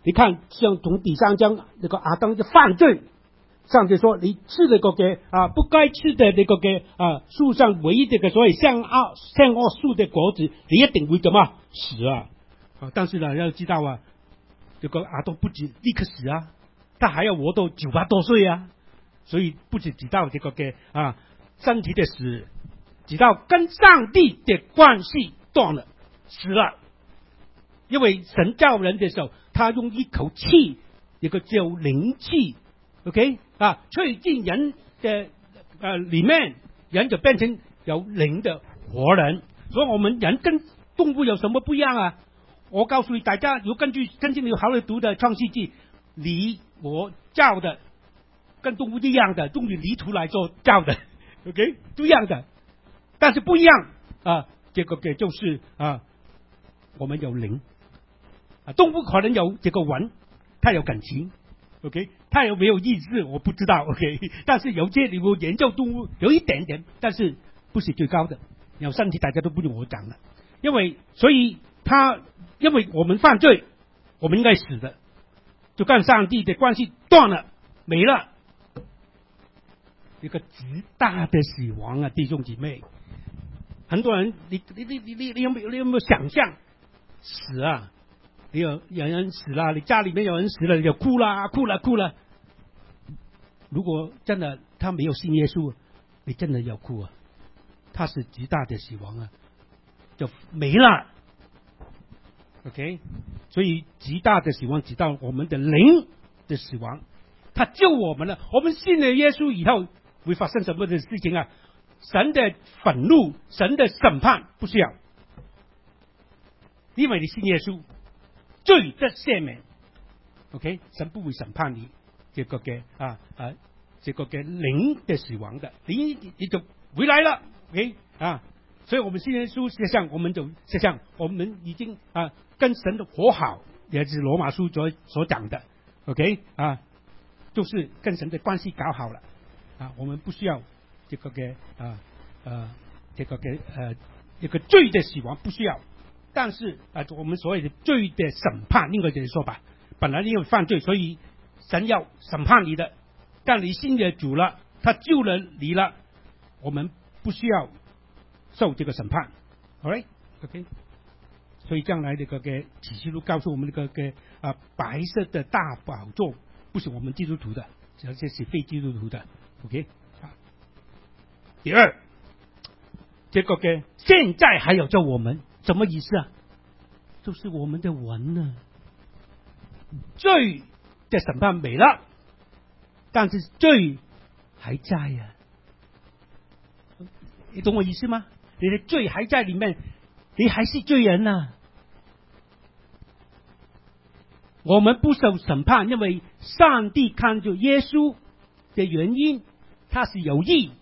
你看像从第三章那个亚当的犯罪，上帝说你吃那个嘅啊不该吃的那个嘅啊树上唯一这个所谓善恶善恶树的果子，你一定会怎么死啊？啊，但是呢要知道啊，这个亚当不止立刻死啊，他还要活到九百多岁啊，所以不止直到这个嘅啊身体的死，直到跟上帝的关系断了，死了。因为神造人的时候，他用一口气，一个叫灵气 ，OK 啊，吹进人的呃里面，人就变成有灵的活人。所以我们人跟动物有什么不一样啊？我告诉大家，如果根据根据你好好读的创世纪，你我造的跟动物一样的，用泥土来做造的 ，OK 都一样的，但是不一样啊，这个嘅就是啊，我们有灵。啊，动物可能有这个魂，它有感情 ，OK， 它有没有意志我不知道 ，OK， 但是有些你会研究动物有一点点，但是不是最高的。有身体大家都不用我讲了，因为所以他因为我们犯罪，我们应该死的，就跟上帝的关系断了，没了，一个极大的死亡啊，弟兄姐妹，很多人你你你你你你有没有你有没有想象死啊？你有有人死了，你家里面有人死了，你就哭啦哭啦哭啦。如果真的他没有信耶稣，你真的要哭啊！他是极大的死亡啊，就没了。OK， 所以极大的死亡直到我们的灵的死亡，他救我们了。我们信了耶稣以后，会发生什么的事情啊？神的愤怒，神的审判不需要，因为你信耶稣。罪得赦免 ，OK， 神不会审判你这个嘅啊啊这个嘅灵的死亡的，你你就回来了 ，OK 啊，所以我们信耶稣，实际上我们就实际上我们已经啊跟神的和好，也是罗马书所所讲的 ，OK 啊，就是跟神的关系搞好了啊，我们不需要这个嘅啊呃这个嘅呃这个罪的死亡不需要。但是啊，我们所谓的罪的审判，应该这样说吧。本来因为犯罪，所以神要审判你的。但你信了主了，他救了你了，我们不需要受这个审判。Alright， OK。所以将来这个嘅启示录告诉我们，这个嘅啊白色的大宝座不是我们基督徒的，而且是非基督徒的。OK。第二，这个嘅现在还有叫我们。什么意思啊？就是我们的魂呢，罪的审判没了，但是罪还在呀、啊。你懂我意思吗？你的罪还在里面，你还是罪人呐、啊。我们不受审判，因为上帝看着耶稣的原因，他是有义，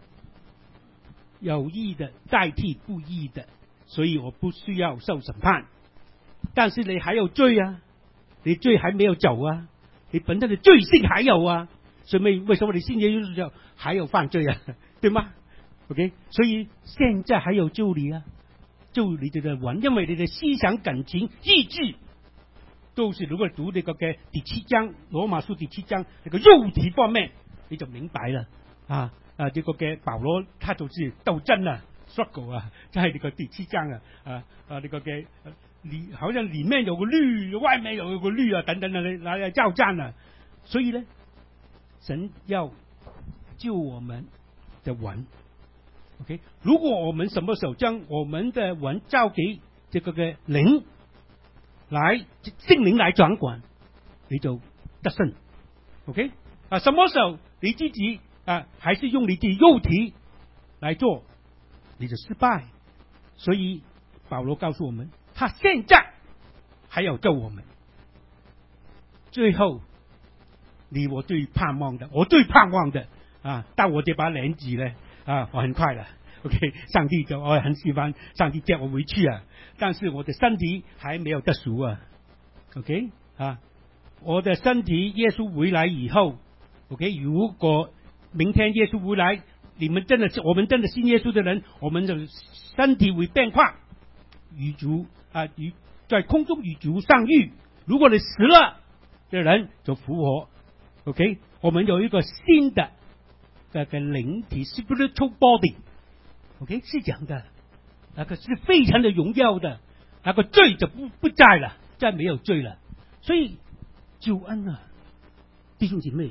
有义的代替不义的。所以我不需要受审判，但是你还有罪啊，你罪还没有走啊，你本身的罪性还有啊，所以为什么你信耶稣之后还有犯罪啊？对吗 ？OK， 所以现在还有救你啊，救你的魂，因为你的思想、感情、意志都是如果读那个嘅第七章罗马书第七章那个肉体方面，你就明白了啊啊！这个嘅保羅他就是鬥爭啊。struggle 啊，在这个第七章啊啊啊那个嘅里好像里面有个律，外面有个律啊等等的来来交战啊，所以呢，神要救我们的魂 ，OK， 如果我们什么时候将我们的魂交给这个嘅灵来聖靈來掌管，你就得勝 ，OK 啊，什麼時候你自己啊還是用你的肉體來做？你就失敗，所以保羅告訴我們，他現在還要救我們。最後，你我最盼望的，我最盼望的啊，但我這把年紀呢啊，我很快了 ，OK， 上帝就我很喜歡上帝接我回去啊，但是我的身體還沒有得贖啊 ，OK 啊，我的身體耶穌回來以後 ，OK， 如果明天耶穌回來。你们真的是我们真的信耶稣的人，我们的身体会变化，与主啊与在空中与主相遇如果你死了的人就复活 ，OK， 我们有一个新的这个灵体 spiritual body，OK， 是这样的，那个是非常的荣耀的，那个罪就不不在了，再没有罪了，所以救恩啊，弟兄姐妹，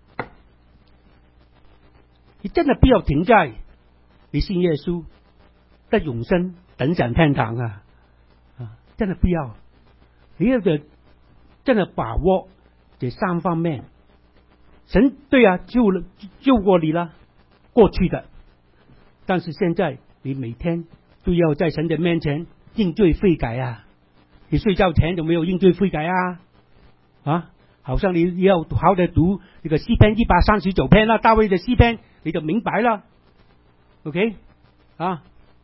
你真的不要停在你信耶稣的永生等享天堂啊！啊，真的不要，你要的真的把握这三方面。神对啊，救了救过你了，过去的，但是现在你每天都要在神的面前认罪悔改啊！你睡觉前有没有认罪悔改啊？啊，好像你要好好的读这个诗篇一百三十九篇啦，大卫的诗篇，你就明白了。OK， 啊，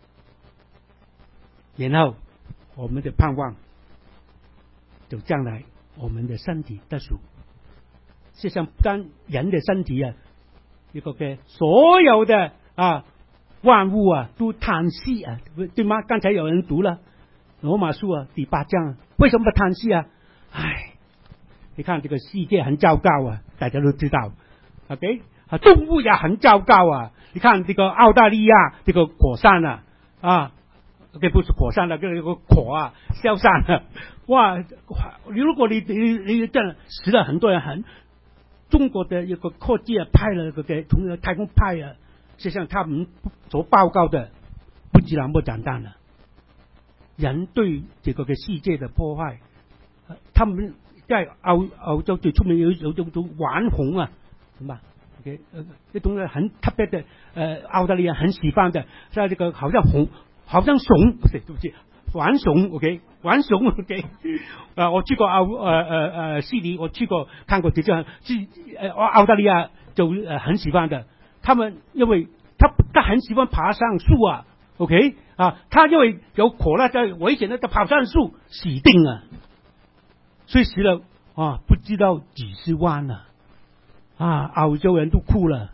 然后我们的盼望就将来我们的身体得赎。事实上，当人的身体啊，一个嘅所有的啊万物啊都叹息啊，对吗？刚才有人读了罗马书啊第八章，为什么叹息啊？唉，你看这个世界很糟糕啊，大家都知道 ，OK， 啊，动物也很糟糕啊。你看这个澳大利亚这个火山啊，啊 ，OK， 不是火山了，这个火啊烧山了，哇！如果你你你这样死了很多人很。中国的一个科技啊，派了个给从太空派啊，实际上他们所报告的不知那么简单了。人对这个嘅世界的破坏，他们在澳澳洲最出名有有种种玩红啊，什么 ？OK， 呃，一种很特别的，呃，澳大利亚很喜欢的，在这个好像红，好像熊，不对，对不起。玩熊 ，OK， 玩熊 ，OK， 啊，我去过澳呃呃呃悉尼，我去过看过，这样是呃澳大利亚就呃很喜欢的。他们因为他他很喜欢爬上树啊 ，OK， 啊，他因为有火了，在危险的，他爬上树死定了，所以死了啊，不知道几十万了，啊，澳洲人都哭了，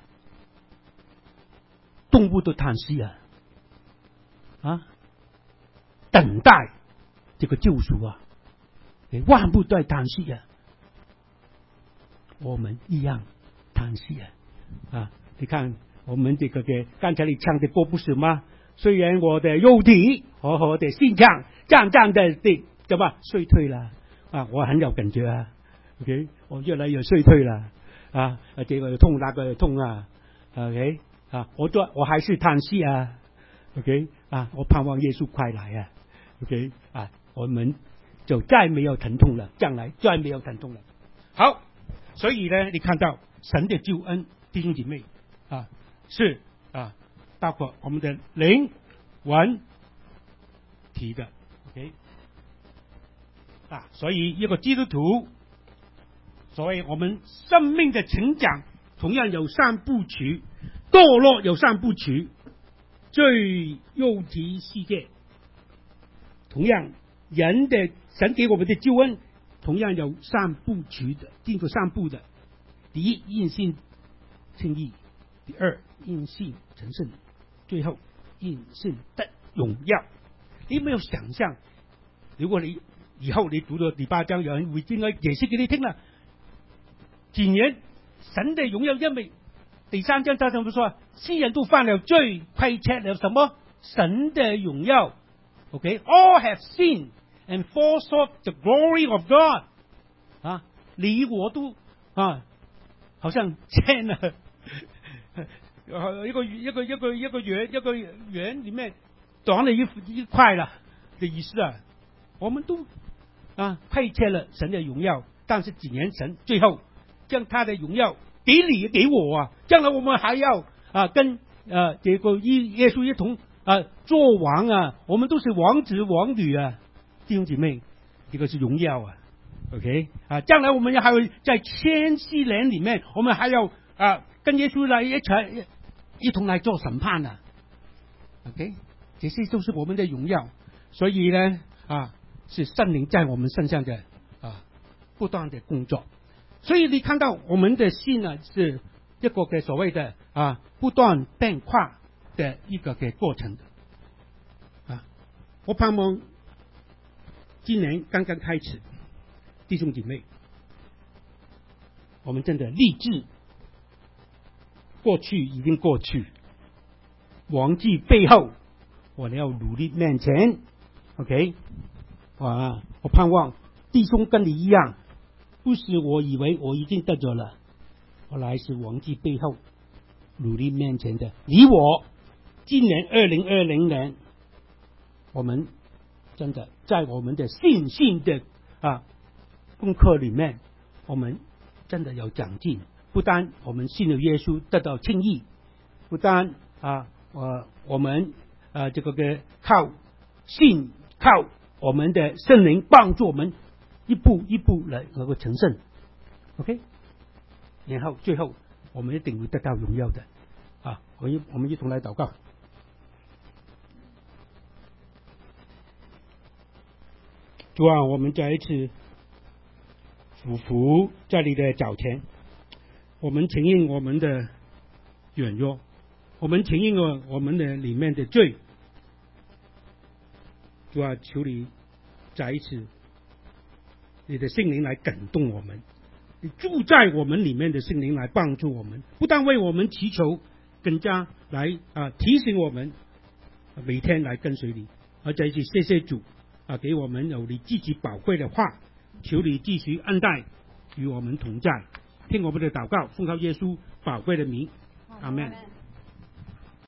动物都叹息啊，啊。等待这个救赎啊，万物都在叹息啊，我们一样叹息啊啊！你看我们这个嘅刚才你唱的歌不是吗？虽然我的肉体和我的心脏渐渐的的怎么衰退了啊，我很有感觉啊 ，OK， 我越来越衰退了啊，这个痛那个痛啊 ，OK 啊，我都我还是叹息啊 ，OK 啊，我盼望耶稣快来啊。OK 啊，我们就再没有疼痛了，将来再没有疼痛了。好，所以呢，你看到神的救恩，弟兄姐妹啊，是啊，包括我们的灵、魂、体的 OK 啊，所以一个基督徒，所以我们生命的成长同样有三部曲，堕落有三部曲，最肉体世界。同样，人的神给我们的救恩，同样有三部曲的，经过三步的。第一，因信称义；第二，因信成圣；最后，因信得荣耀。你有没有想象？如果你以后你读到第八章，有人会应该解释给你听了。前言神的荣耀，因为第三章他怎么说？世人都犯了罪，亏缺了什么？神的荣耀。Okay, all have sinned and fall short the glory of God. 啊，你我都啊，好像欠了一个一个一个一个圆一个圆里面短了一一块了的意思啊。我们都啊配缺了神的荣耀，但是几年神最后将他的荣耀给你给我啊，将来我们还要啊跟呃这个耶稣一同。啊，做王啊，我们都是王子王女啊，弟兄姐妹，这个是荣耀啊 ，OK 啊，将来我们还会在千禧年里面，我们还要啊跟耶稣来一起一同来做审判啊 ，OK， 这些都是我们的荣耀，所以呢啊，是圣灵在我们身上的啊不断的工作，所以你看到我们的心呢是一个嘅所谓的啊不断变化。的一个嘅过程的啊，我盼望今年刚刚开始， 弟兄姐妹，我们真的立志，过去已经过去，忘记背后，我们要努力面前。OK， 啊，我盼望弟兄跟你一样，不是我以为我已经得着了，后来是忘记背后，努力面前的。你我今年二零二零年，我们真的在我们的信心的啊功课里面，我们真的有长进。不单我们信了耶稣得到称义，不单啊呃我们呃这个个靠信靠我们的圣灵帮助我们一步一步来能够成圣 ，OK， 然后最后我们一定会得到荣耀的啊！我一我们一同来祷告。主啊，我们再一次俯伏在你的脚前，我们承认我们的软弱，我们承认了我们的里面的罪。主啊，求你再一次你的圣灵来感动我们，你住在我们里面的圣灵来帮助我们，不但为我们祈求，更加来啊提醒我们每天来跟随你。而在一起谢谢主啊，给我们有你自己宝贵的话，求你继续恩待与我们同在，听我们的祷告，奉靠耶稣宝贵的名，阿们。